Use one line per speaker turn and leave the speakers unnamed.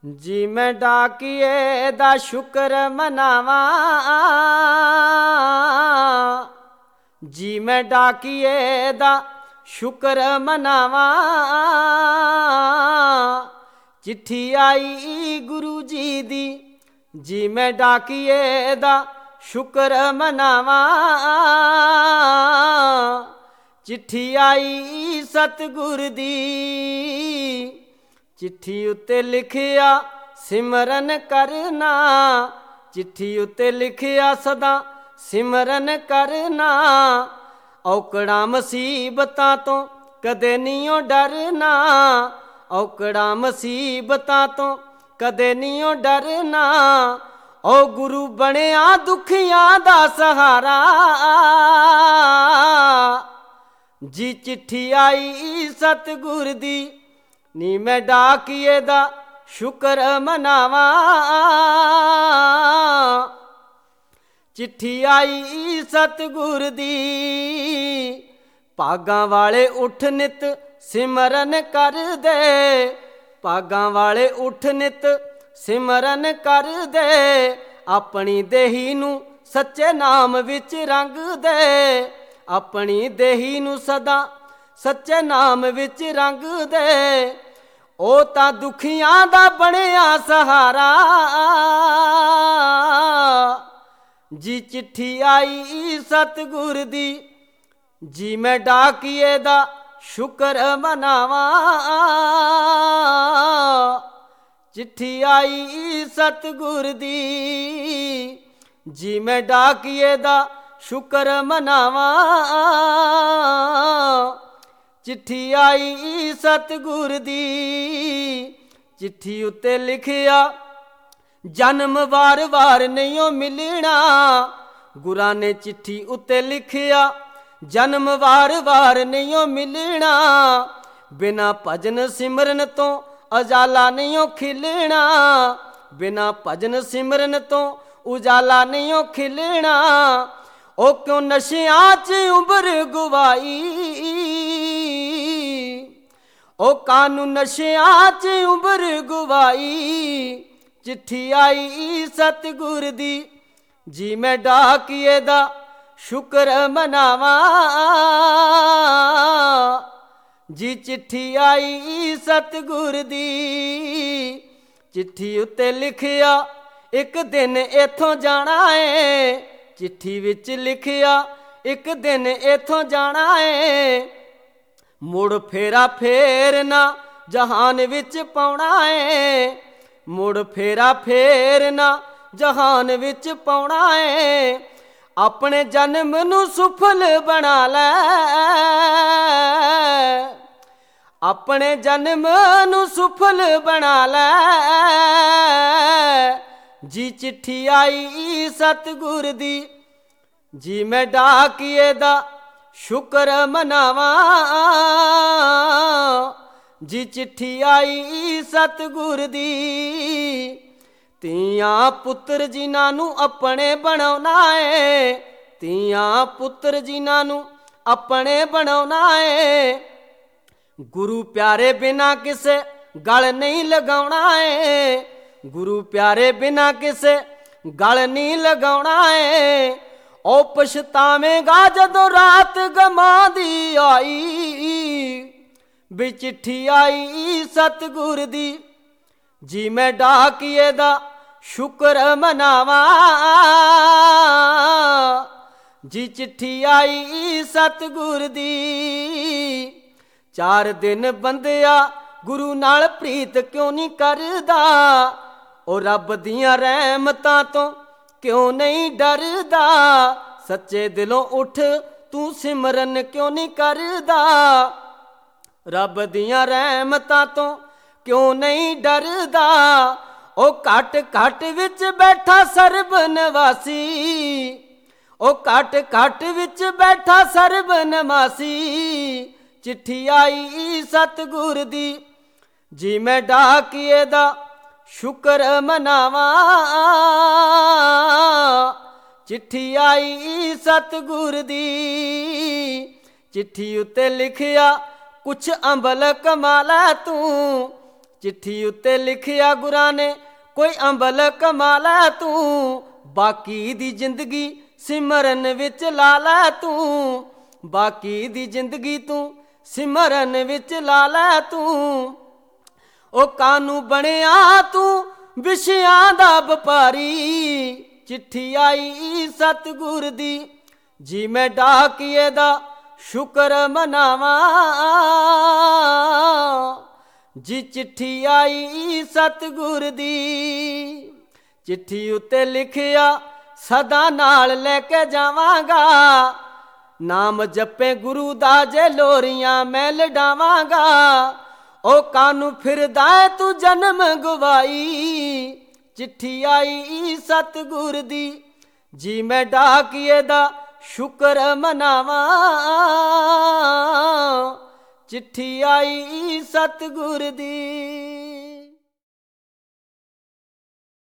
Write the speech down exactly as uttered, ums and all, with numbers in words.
जी मैं डाकिए दा शुक्र मनावा, जी मैं डाकिए दा शुक्र मनावा। चिट्ठी आई गुरु जी दी, जी मैं डाकिए दा शुक्र मनावा। चिट्ठी आई सतगुर दी, चिट्ठी उत्ते लिखिया सिमरन करना। चिट्ठी उत्ते लिखिया सदा सिमरन करना। औकड़ा मुसीबतां तो कदे नहीं डरना, औकड़ा मुसीबतां तो कदे नहीं डरना। ओ गुरु बनिया दुखियां दा सहारा, जी चिट्ठी आई सतगुर दी, नी मैं डाकिए दा शुक्र मनावा। चिट्ठी आई सतगुर दी, भागां वाले उठ नित सिमरन कर दे। भागां वाले उठ नित सिमरन कर दे। अपनी देही नू सच्चे नाम विच रंग दे। अपनी देही नू सदा सच्चे नाम विच रंग दे। ओ तां दुखियां दा बनिया सहारा, जी चिट्ठी आई सतगुर दी, जी मैं डाकिए दा शुक्र मनावा। चिट्ठी आई सतगुर दी, जी मैं डाकिए दा शुक्र मनावा। चिट्ठी आई सतगुर दी, चिट्ठी उत्ते लिखिया जन्म वार वार नहीं मिलना। गुरां ने चिट्ठी उत्ते लिखिया जन्म वार वार नहीं मिलना। बिना भजन सिमरन तो उजाला नहीं खिलना। बिना भजन सिमरन तो उजाला नहीं खिलना। ओ क्यों नशियां च उम्र गवाई, ओ कानू नशियां च उम्र गवाई। चिट्ठी आई सतगुर दी, जी मैं डाकिए दा शुक्र मनावा। जी चिट्ठी आई सतगुर दी, चिट्ठी उत्ते लिखिया एक दिन इथों जाना है। चिट्ठी विच लिखिया एक दिन इथों जाना है। मुड़ फेरा फेरना जहान विच पाउना है। मुड़ फेरा फेरना जहान विच पाउना है। अपने जन्म नू सुफल बना लै, अपने जन्म नू सुफल बना लै। जी चिट्ठी आई सतगुर दी, जी मैं डाकिए दा शुक्र मनावा। जी चिट्ठी आई सतगुर दी, तियां पुत्र जिन्हां नू अपने बनाउना है। तियां पुत्र जिन्हां नू अपने बनाउना है। गुरु प्यारे बिना किसे गल नहीं लगाउना है। गुरु प्यारे बिना किसे गल नहीं लगाउना है। ओ पछतावेगा जदों रात गमा दी आई, भी चिट्ठी आई सतगुर दी, जी मैं डाकिए दा शुक्र मनावा। जी चिट्ठी आई सतगुर दी, चार दिन बंदिया गुरु नाल प्रीत क्यों नहीं करदा। ओ रब दियां रहमतां तो क्यों नहीं डरदा। सच्चे दिलों उठ तू सिमरन क्यों नहीं करदा। रब दियां रहमतां तो क्यों नहीं डरदा। ओ घट घट विच बैठा सर्ब निवासी, ओ घट घट विच बैठा सर्ब निवासी। चिट्ठी आई सतगुर दी, जी मैं डाकिए दा शुक्र मनावा। चिट्ठी आई सतगुर दी, चिट्ठी उत्ते लिखिया कुछ अंबल कमा लै तू। ਚਿੱਠੀ ਉੱਤੇ ਲਿਖਿਆ ਗੁਰਾਂ ਨੇ ਕੋਈ ਅੰਬਲ ਕਮਾ ਲੈ ਤੂੰ, ਬਾਕੀ ਦੀ ਜ਼ਿੰਦਗੀ ਸਿਮਰਨ ਵਿੱਚ ਲਾ ਲੈ ਤੂੰ, ਬਾਕੀ ਦੀ ਜ਼ਿੰਦਗੀ ਤੂੰ ਸਿਮਰਨ ਵਿੱਚ ਲਾ ਲੈ ਤੂੰ। ਉਹ ਕਾਨੂੰ ਬਣਿਆ ਤੂੰ ਵਿਸ਼ਿਆਂ ਦਾ ਵਪਾਰੀ, ਚਿੱਠੀ ਆਈ ਸਤਿਗੁਰ ਦੀ ਜੀ ਮੈਂ ਡਾਕੀਏ ਦਾ ਸ਼ੁਕਰ ਮਨਾਵਾਂ, ਜੀ ਚਿੱਠੀ ਆਈ ਸਤਿਗੁਰ ਦੀ। ਚਿੱਠੀ ਉੱਤੇ ਲਿਖਿਆ ਸਦਾ ਨਾਲ ਲੈ ਕੇ ਜਾਵਾਂਗਾ, ਨਾਮ ਜਪੇ ਗੁਰੂ ਦਾ ਜੇ ਲੋਰੀਆਂ ਮੈਂ ਲਡਾਵਾਂਗਾ। ਉਹ ਕਾਨੂੰ ਫਿਰਦਾ ਤੂੰ ਜਨਮ ਗਵਾਈ, ਚਿੱਠੀ ਆਈ ਸਤਿਗੁਰ ਦੀ ਜੀ ਮੈਂ ਡਾਕੀਏ ਦਾ ਸ਼ੁਕਰ ਮਨਾਵਾਂ, ਚਿੱਠੀ ਆਈ ਸਤਿਗੁਰ ਦੀ।